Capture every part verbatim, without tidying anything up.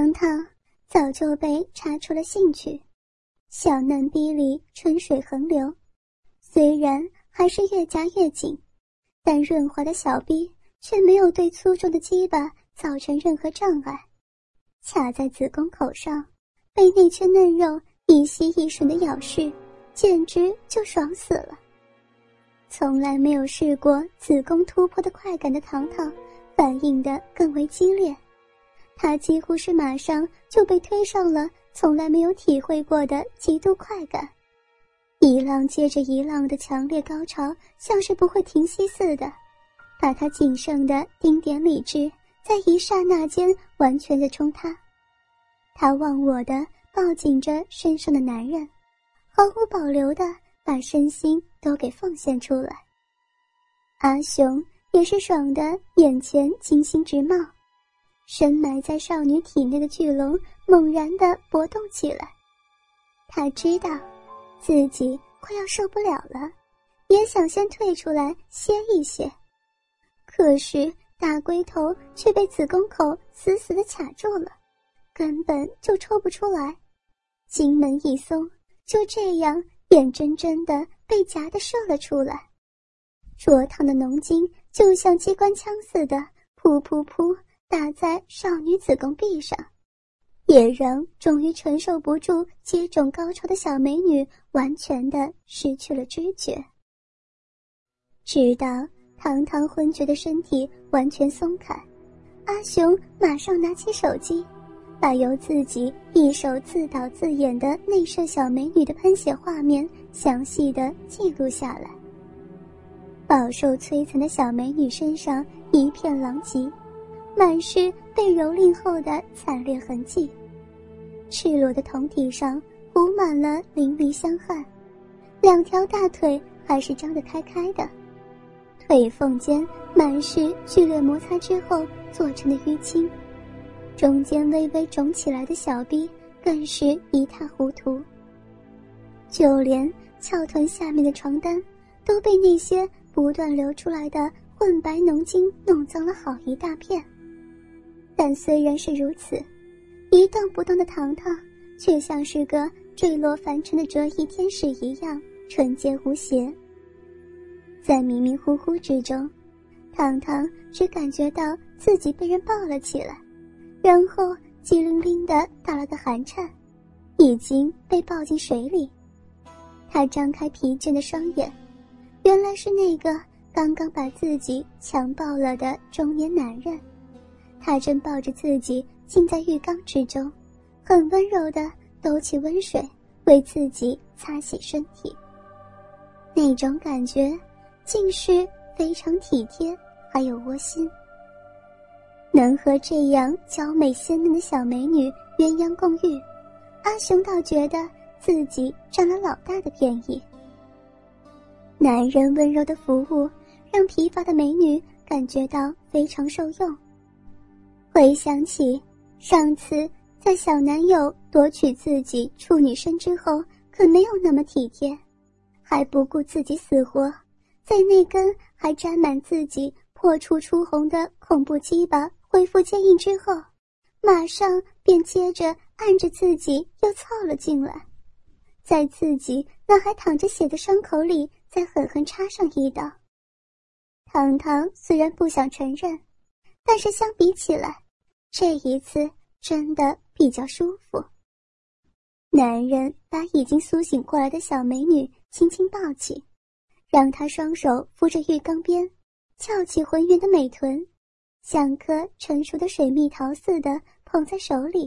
糖糖早就被查出了兴趣，小嫩逼里春水横流，虽然还是越夹越紧，但润滑的小逼却没有对粗重的鸡巴造成任何障碍，卡在子宫口上，被那圈嫩肉一吸一吮的咬噬，简直就爽死了。从来没有试过子宫突破的快感的糖糖反应得更为激烈，他几乎是马上就被推上了从来没有体会过的极度快感，一浪接着一浪的强烈高潮像是不会停息似的，把他仅剩的丁点理智在一刹那间完全的冲塌。他忘我的抱紧着身上的男人，毫无保留的把身心都给奉献出来。阿雄也是爽得眼前金星直冒，深埋在少女体内的巨龙猛然地搏动起来。他知道自己快要受不了了，也想先退出来歇一歇，可是大龟头却被子宫口死死地卡住了，根本就抽不出来。经门一松，就这样眼睁睁地被夹得射了出来。灼烫的浓精就像机关枪似的噗噗噗打在少女子宫壁上，也让终于承受不住接踵高潮的小美女完全的失去了知觉。直到堂堂昏厥的身体完全松开，阿雄马上拿起手机，把由自己一手自导自演的内射小美女的喷血画面详细的记录下来。饱受摧残的小美女身上一片狼藉，满是被蹂躏后的惨烈痕迹，赤裸的胴体上糊满了淋漓香汗，两条大腿还是张得开开的，腿缝间满是剧烈摩擦之后做成的淤青，中间微微肿起来的小臂更是一塌糊涂，就连翘臀下面的床单都被那些不断流出来的混白浓精弄脏了好一大片。但虽然是如此，一动不动的糖糖却像是个坠落凡尘的折翼天使一样纯洁无邪。在迷迷糊糊之中，糖糖只感觉到自己被人抱了起来，然后机灵灵地打了个寒颤，已经被抱进水里。他张开疲倦的双眼，原来是那个刚刚把自己强暴了的中年男人，他正抱着自己浸在浴缸之中，很温柔地抖起温水为自己擦洗身体。那种感觉竟是非常体贴还有窝心。能和这样娇美鲜嫩的小美女鸳鸯共浴，阿雄倒觉得自己占了老大的便宜。男人温柔的服务让疲乏的美女感觉到非常受用。回想起上次在小男友夺取自己处女身之后可没有那么体贴，还不顾自己死活，在那根还沾满自己破处出红的恐怖鸡巴恢复坚硬之后，马上便接着按着自己又凑了进来，在自己那还淌着血的伤口里再狠狠插上一刀。糖糖虽然不想承认，但是相比起来，这一次真的比较舒服。男人把已经苏醒过来的小美女轻轻抱起，让她双手扶着浴缸边，翘起浑圆的美臀，像颗成熟的水蜜桃似的捧在手里。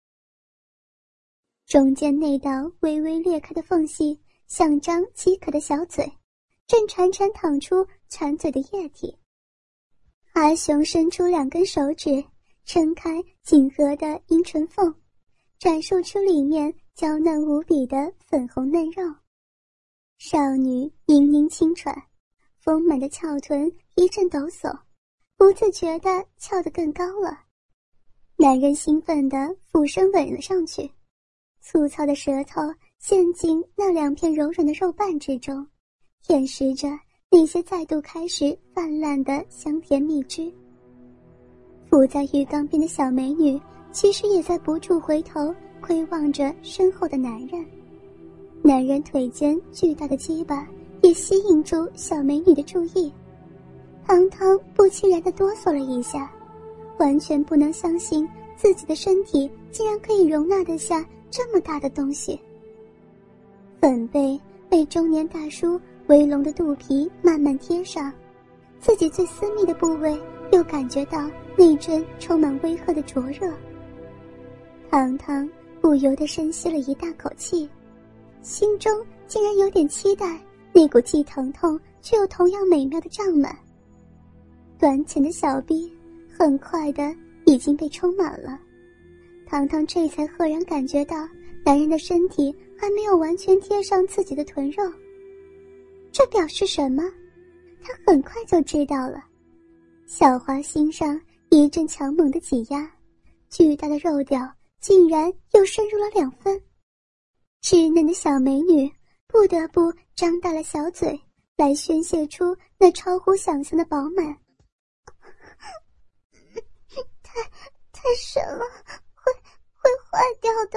中间那道微微裂开的缝隙像张饥渴的小嘴，正潺潺淌出馋嘴的液体。阿雄伸出两根手指，撑开紧合的阴唇缝，展示出里面娇嫩无比的粉红嫩肉。少女嘤嘤轻喘，丰满的翘臀一阵抖擞，不自觉地翘得更高了。男人兴奋地俯身吻了上去，粗糙的舌头陷进那两片柔软的肉瓣之中，舔食着那些再度开始泛滥的香甜蜜汁。伏在浴缸边的小美女其实也在不住回头窥望着身后的男人。男人腿间巨大的鸡巴也吸引住小美女的注意。堂堂不其然地哆嗦了一下，完全不能相信自己的身体竟然可以容纳得下这么大的东西。粉背被中年大叔围拢的肚皮慢慢贴上，自己最私密的部位又感觉到那阵充满威吓的灼热。堂堂不由得深吸了一大口气，心中竟然有点期待那股既疼痛却又同样美妙的胀满。短浅的小臂很快的已经被充满了，堂堂这才赫然感觉到男人的身体还没有完全贴上自己的臀肉。这表示什么？他很快就知道了。小华心上一阵强猛的挤压，巨大的肉屌竟然又深入了两分。稚嫩的小美女不得不张大了小嘴来宣泄出那超乎想象的饱满。太太深了，会会坏掉的。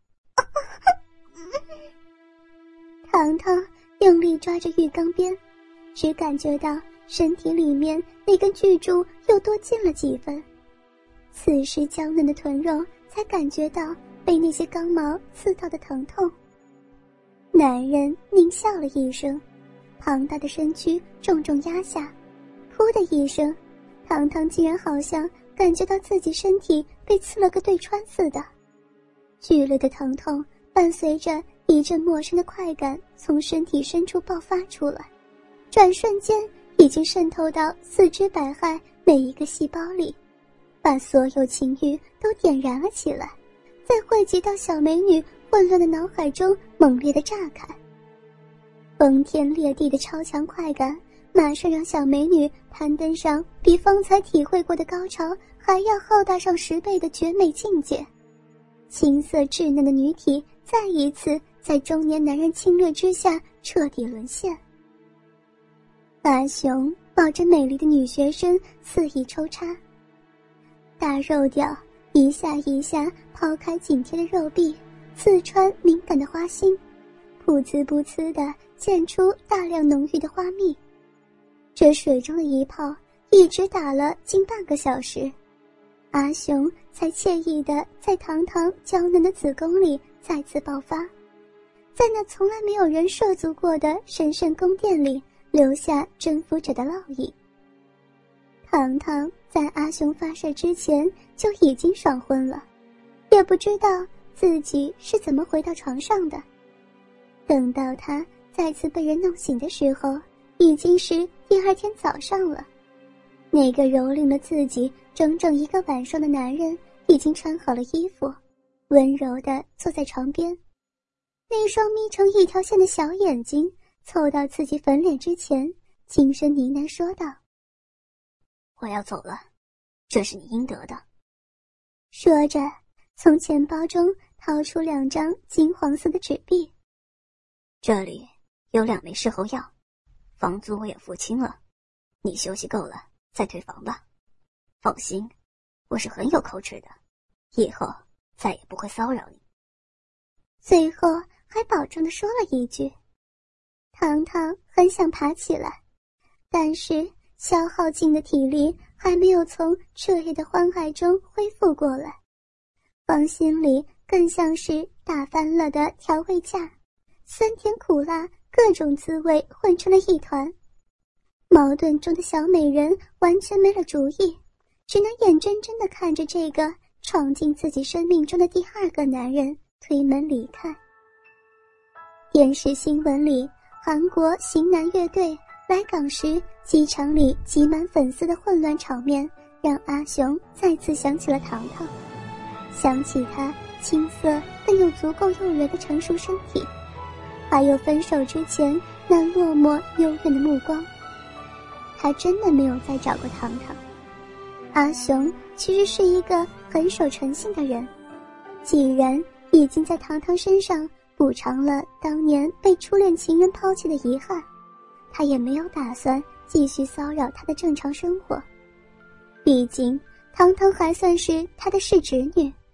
糖糖用力抓着浴缸边，只感觉到身体里面那根巨柱又多进了几分。此时娇嫩的臀肉才感觉到被那些钢毛刺到的疼痛。男人狞笑了一声，庞大的身躯重重压下，噗的一声，糖糖竟然好像感觉到自己身体被刺了个对穿似的。剧烈的疼痛伴随着一阵陌生的快感从身体深处爆发出来，转瞬间已经渗透到四肢百骸每一个细胞里，把所有情欲都点燃了起来，再汇集到小美女混乱的脑海中猛烈的炸开。崩天裂地的超强快感马上让小美女攀登上比方才体会过的高潮还要浩大上十倍的绝美境界。青涩稚嫩的女体再一次在中年男人侵略之下彻底沦陷。阿雄抱着美丽的女学生肆意抽插，大肉屌一下一下抛开紧贴的肉壁，刺穿敏感的花心，噗呲噗呲地溅出大量浓郁的花蜜。这水中的一炮一直打了近半个小时，阿雄才惬意地在堂堂娇嫩的子宫里再次爆发，在那从来没有人涉足过的神圣宫殿里留下征服者的烙印。堂堂在阿雄发射之前就已经爽昏了，也不知道自己是怎么回到床上的。等到他再次被人弄醒的时候，已经是第二天早上了。那个蹂躏了自己整整一个晚上的男人已经穿好了衣服，温柔地坐在床边，那双眯成一条线的小眼睛凑到自己粉脸之前，轻声呢喃说道： 我要走了，这是你应得的。 说着从钱包中掏出两张金黄色的纸币， 这里有两枚事后药，房租我也付清了，你休息够了再退房吧。放心，我是很有口齿的，以后再也不会骚扰你。 最后还保证地说了一句。糖糖很想爬起来，但是消耗尽的体力还没有从彻夜的欢爱中恢复过来，房心里更像是打翻了的调味架，酸甜苦辣各种滋味混成了一团。矛盾中的小美人完全没了主意，只能眼睁睁地看着这个闯进自己生命中的第二个男人推门离开。电视新闻里，韩国型男乐队来港时机场里挤满粉丝的混乱场面，让阿雄再次想起了糖糖，想起他青涩但又足够诱人的成熟身体，还有分手之前那落寞幽怨的目光。他真的没有再找过糖糖。阿雄其实是一个很守诚信的人，既然已经在糖糖身上补偿了当年被初恋情人抛弃的遗憾，他也没有打算继续骚扰他的正常生活。毕竟糖糖还算是他的世侄女，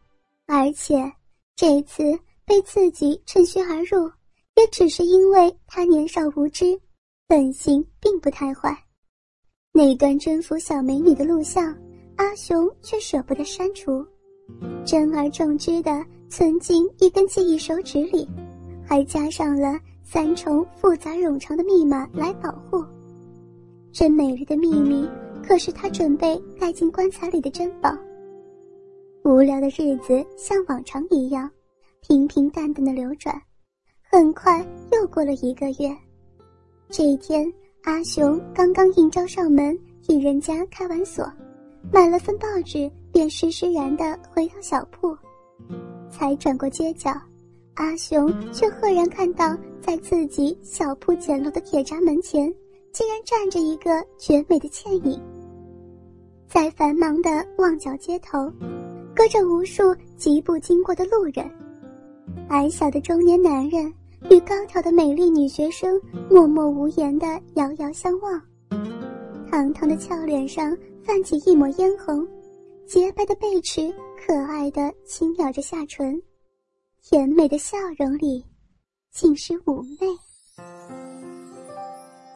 而且这次被自己趁虚而入，也只是因为他年少无知，本性并不太坏。那段征服小美女的录像，阿雄却舍不得删除，珍而重之地存进一根记忆手指里，还加上了三重复杂冗长的密码来保护。这美丽的秘密可是他准备盖进棺材里的珍宝。无聊的日子像往常一样平平淡淡的流转，很快又过了一个月。这一天，阿雄刚刚应召上门替人家开完锁，买了份报纸便施施然地回到小铺。才转过街角，阿雄却赫然看到在自己小铺简陋的铁闸门前竟然站着一个绝美的倩影。在繁忙的旺角街头，隔着无数疾步经过的路人，矮小的中年男人与高挑的美丽女学生默默无言地遥遥相望，堂堂的俏脸上泛起一抹嫣红，洁白的贝齿可爱地轻咬着下唇，甜美的笑容里尽是妩媚。